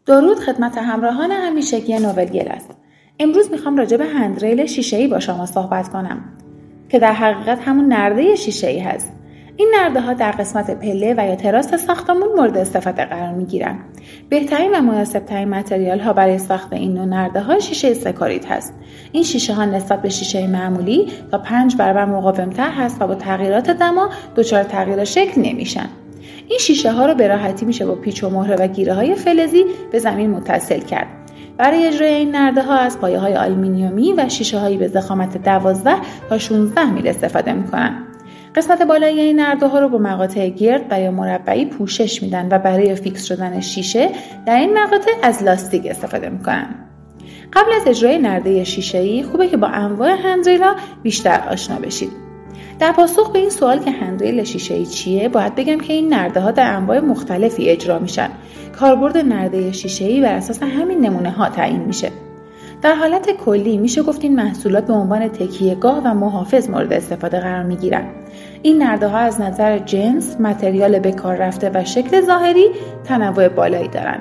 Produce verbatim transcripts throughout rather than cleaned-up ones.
درود خدمت همراهان همیشگی نوبلگل است. امروز میخوام راجع به هندریل شیشه‌ای با شما صحبت کنم که در حقیقت همون نرده شیشه‌ای هست. این نرده ها در قسمت پله و یا تراس ساختمون مورد استفاده قرار میگیرن. بهترین و مناسب ترین متریال ها برای ساخت این نوع نرده ها شیشه سکاریت هست. این شیشه ها نسبت به شیشه معمولی تا پنج برابر مقاوم‌تر هست و با تغییرات دما دچار تغییر شکل نمیشن. این شیشه ها رو به راحتی میشه با پیچ و مهره و گیره های فلزی به زمین متصل کرد. برای اجرای این نرده ها از پایه های آلومینیومی و شیشه هایی به ضخامت دوازده تا شانزده میل استفاده میکنن. قسمت بالای این نرده ها رو با مقاطع گرد و یا مربعی پوشش میدن و برای فیکس شدن شیشه در این مقاطع از لاستیک استفاده میکنن. قبل از اجرای نرده شیشه‌ای خوبه که با انواع هندریل‌ها بیشتر آشنا بشید. در پاسخ به این سوال که هندریل شیشه‌ای چیه، باید بگم که این نرده ها در انواع مختلفی اجرا میشن. کاربرد نرده شیشه‌ای بر اساس همین نمونه ها تعیین میشه. در حالت کلی میشه گفت این محصولات به عنوان تکیه‌گاه و محافظ مورد استفاده قرار میگیرن. این نرده ها از نظر جنس، متریال به کار رفته و شکل ظاهری تنوع بالایی دارن.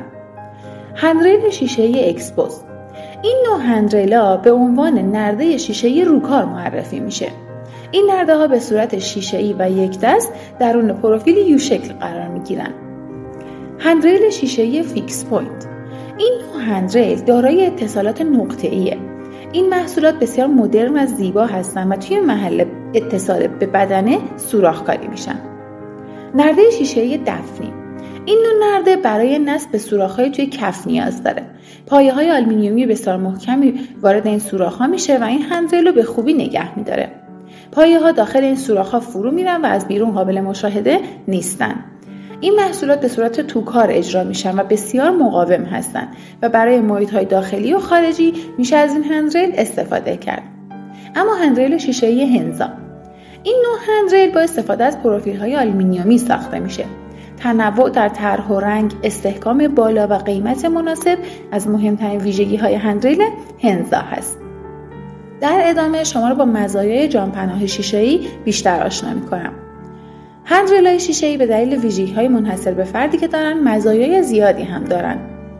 هندریل شیشه‌ای اکسپوز. این نوع هندریل‌ها به عنوان نرده شیشه‌ای روکار معرفی میشه. این نرده ها به صورت شیشه‌ای و یک دست درون پروفیل یو شکل قرار میگیرن. هندریل شیشه‌ای فیکس پوینت. این نوع هندریل دارای اتصالات نقطه‌ایه. این محصولات بسیار مدرن و زیبا هستن و توی محل اتصال به بدنه سوراخ‌کاری میشن. نرده شیشه‌ای دفنی. این نوع نرده برای نصب به سوراخ‌های توی کف نیاز داره. پایه‌های آلومینیومی بسیار محکمی وارد این سوراخ‌ها میشه و این هندریل رو به خوبی نگه می‌داره. پایه‌ها داخل این سوراخ‌ها فرو میرن و از بیرون قابل مشاهده نیستن. این محصولات به صورت توکار اجرا میشن و بسیار مقاوم هستن و برای محیط‌های داخلی و خارجی میشه از این هندریل استفاده کرد. اما هندریل شیشه‌ای هنزا. این نوع هندریل با استفاده از پروفیل‌های آلومینیومی ساخته میشه. تنوع در طرح و رنگ، استحکام بالا و قیمت مناسب از مهمترین ویژگی‌های هندریل هنزا هست. در ادامه شما رو با مزایای جانپناه شیشه‌ای بیشتر آشنا می‌کنم. هندریل‌های شیشه‌ای به دلیل ویژگی‌های منحصر به فردی که دارن مزایای زیادی هم دارن.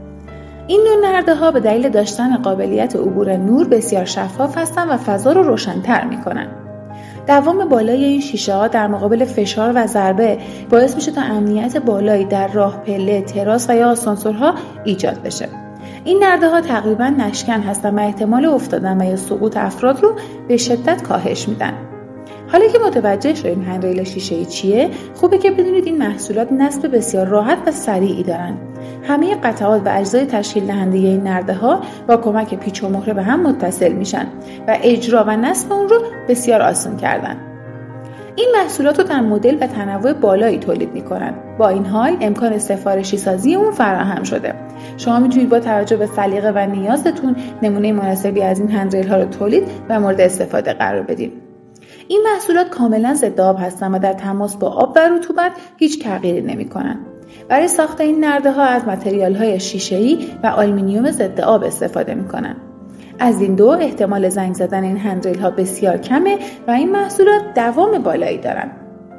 این نوع نرده‌ها به دلیل داشتن قابلیت عبور نور بسیار شفاف هستن و فضا رو روشن‌تر می‌کنن. دوام بالای این شیشه‌ها در مقابل فشار و ضربه باعث میشه تا امنیت بالایی در راه، پله، تراس و یا آسانسورها ایجاد بشه. این نرده‌ها تقریباً نشکن هستن و احتمال افتادن و یا سقوط افراد رو به شدت کاهش میدن. حالا که متوجه شدین هندریل شیشه‌ای چیه، خوبه که بدونید این محصولات نصب بسیار راحت و سریعی دارن. همه قطعات و اجزای تشکیل دهنده این نرده‌ها با کمک پیچ و مهره به هم متصل میشن و اجرا و نصب اون رو بسیار آسان کردن. این محصولات رو در مدل و تنوع بالایی تولید میکنن. با این حال امکان سفارشی سازی اون فراهم شده. شما میتونید با توجه به سلیقه و نیازتون نمونه مناسبی از این هندریل ها رو تولید و مورد استفاده قرار بدید. این محصولات کاملا ضد آب هستن و در تماس با آب و رطوبت هیچ تغییری نمیکنن. برای ساخت این نرده ها از متریال های شیشه‌ای و آلومینیوم ضد آب استفاده میکنن. از این دو احتمال زنگ زدن این هندریل ها بسیار کمه و این محصولات دوام بالایی دارن.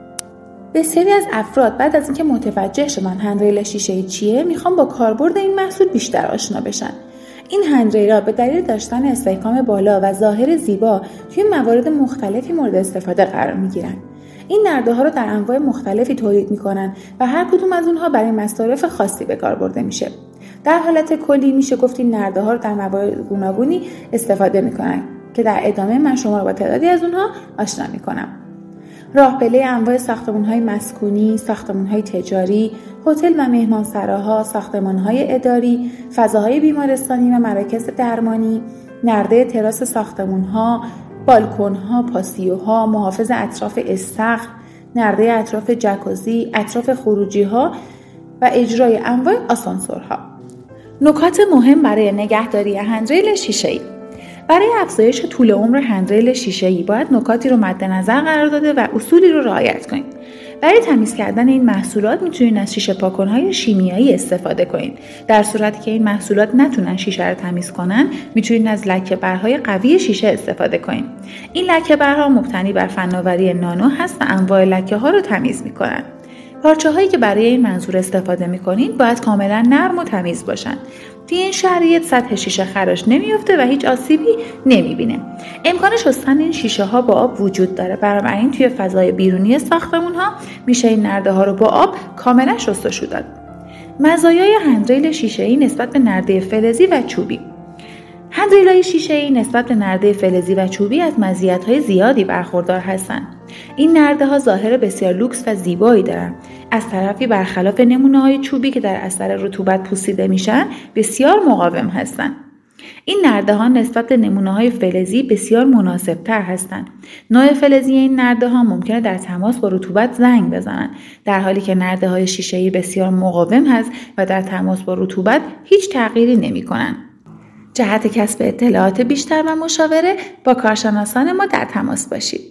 بسیاری از افراد بعد از اینکه متوجه شدن هندریل شیشه‌ای چیه، میخوان با کاربرد این محصول بیشتر آشنا بشن. این هندریل‌ها به دلیل داشتن استحکام بالا و ظاهر زیبا توی موارد مختلفی مورد استفاده قرار میگیرن. این نرده ها رو در انواع مختلفی تولید میکنن و هر کدوم از اونها برای مصارف خاصی به کار برده میشه. در حالت کلی میشه گفت این نرده ها رو در موارد گوناگونی استفاده میکنن که در ادامه من شما رو با تعدادی از اونها آشنا میکنم. راه پله انواع ساختمان‌های مسکونی، ساختمان‌های تجاری، هتل و مهمانسراها، ساختمان‌های اداری، فضاهای بیمارستانی و مراکز درمانی، نرده تراس ساختمان‌ها، بالکن‌ها، پاسیوها، محافظ اطراف استخر، نرده اطراف جکوزی، اطراف خروجی‌ها و اجرای انواع آسانسورها. نکات مهم برای نگهداری هندریل شیشه‌ای. برای افزایش طول عمر هندریل شیشه‌ای باید نکاتی رو مد نظر قرار داده و اصولی رو رعایت کنید. برای تمیز کردن این محصولات میتونید از شیشه پاک‌کن‌های شیمیایی استفاده کنید. در صورتی که این محصولات نتونن شیشه رو تمیز کنن، میتونید از لکه‌برهای قوی شیشه استفاده کنید. این لکه‌برها مبتنی بر فناوری نانو هست و انواع لکه‌ها رو تمیز میکنن. پارچه هایی که برای این منظور استفاده می‌کنید باید کاملا نرم و تمیز باشند. توی این شرایط سطح شیشه خراش نمیفته و هیچ آسیبی نمیبینه. امکان شستن این شیشه ها با آب وجود داره، بنابراین توی فضای بیرونی ساختمون ها میشه این نرده ها رو با آب کاملا شستشو داد. مزایای هندریل شیشه‌ای نسبت به نرده فلزی و چوبی. هندریل‌های شیشه‌ای نسبت به نرده فلزی و چوبی از مزیت‌های زیادی برخوردار هستند. این نرده‌ها ظاهر بسیار لوکس و زیبایی دارند. از طرفی برخلاف نمونه‌های چوبی که در اثر رطوبت پوسیده میشن، بسیار مقاوم هستند. این نرده‌ها نسبت به نمونه‌های فلزی بسیار مناسب‌تر هستند. نوع فلزی این نرده‌ها ممکنه در تماس با رطوبت زنگ بزنند، در حالی که نرده‌های شیشه‌ای بسیار مقاوم هست و در تماس با رطوبت هیچ تغییری نمی‌کنند. جهت کسب اطلاعات بیشتر و مشاوره با کارشناسان ما در تماس باشید.